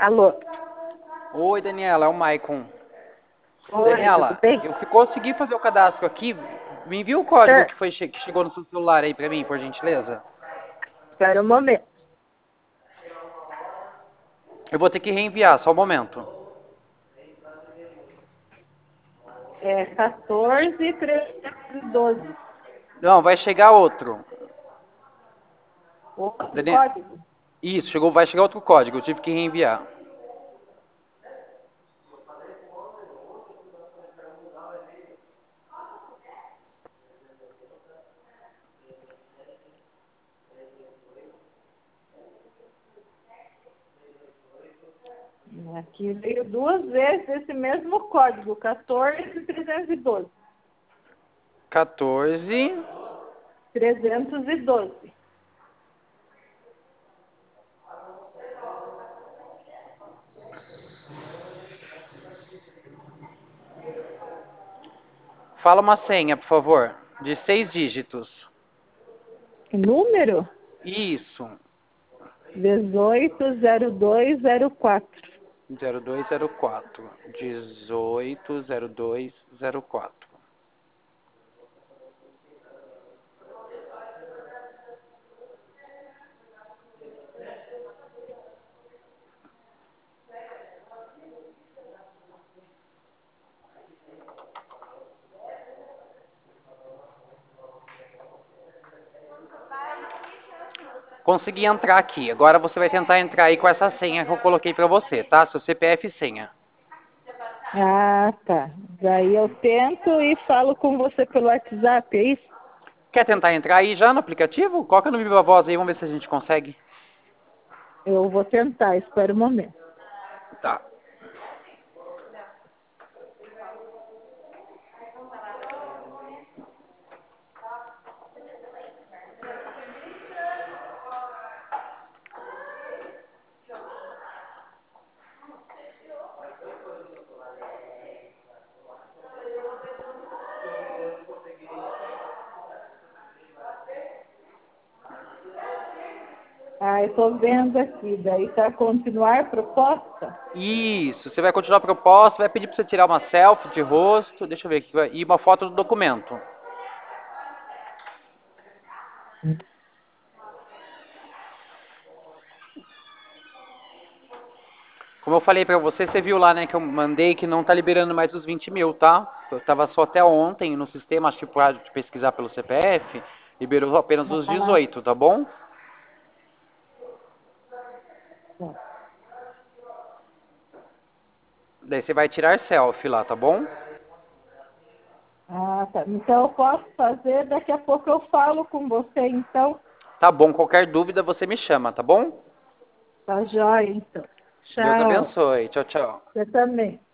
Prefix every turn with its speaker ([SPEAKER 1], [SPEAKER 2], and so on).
[SPEAKER 1] Alô?
[SPEAKER 2] Oi, Daniela, é o Maicon.
[SPEAKER 1] Oi, tudo
[SPEAKER 2] Daniela,
[SPEAKER 1] bem?
[SPEAKER 2] eu consegui fazer o cadastro aqui. Me envia o código
[SPEAKER 1] Ah,
[SPEAKER 2] que chegou no seu celular aí pra mim, por gentileza.
[SPEAKER 1] espera um momento.
[SPEAKER 2] Eu vou ter que reenviar, só um momento.
[SPEAKER 1] É 14.312.
[SPEAKER 2] Não, vai chegar outro.
[SPEAKER 1] Outro
[SPEAKER 2] Dani...
[SPEAKER 1] código?
[SPEAKER 2] Isso, vai chegar outro código, eu tive que reenviar.
[SPEAKER 1] Aqui veio duas vezes esse mesmo código, 14.312.
[SPEAKER 2] 14.
[SPEAKER 1] 312.
[SPEAKER 2] Fala uma senha, por favor, de 6 dígitos.
[SPEAKER 1] Número?
[SPEAKER 2] Isso,
[SPEAKER 1] 180204.
[SPEAKER 2] 0204. 180204. Consegui entrar aqui. Agora você vai tentar entrar aí com essa senha que eu coloquei pra você, tá? Seu CPF e senha.
[SPEAKER 1] Ah, tá. Daí eu tento e falo com você pelo WhatsApp, é isso?
[SPEAKER 2] Quer tentar entrar aí já no aplicativo? Coloca no Viva Voz aí, vamos ver se a gente consegue.
[SPEAKER 1] Eu vou tentar, espera um momento.
[SPEAKER 2] Tá.
[SPEAKER 1] Ah, eu estou vendo aqui. Daí tá continuar proposta?
[SPEAKER 2] Isso, você vai continuar a proposta, vai pedir pra você tirar uma selfie de rosto, deixa eu ver aqui, e uma foto do documento. Como eu falei pra você, você viu lá, né, que eu mandei que não tá liberando mais os 20 mil, tá? Eu tava só até ontem no sistema, acho que por de pesquisar pelo CPF, liberou apenas os
[SPEAKER 1] Ah,
[SPEAKER 2] 18, tá bom?
[SPEAKER 1] tá.
[SPEAKER 2] Daí você vai tirar selfie lá, tá bom?
[SPEAKER 1] Ah, tá. Então eu posso fazer, daqui a pouco eu falo com você, então.
[SPEAKER 2] Tá bom, qualquer dúvida você me chama, tá bom?
[SPEAKER 1] Tá jóia, então.
[SPEAKER 2] Deus
[SPEAKER 1] Tchau.
[SPEAKER 2] abençoe. Tchau, tchau.
[SPEAKER 1] Você também.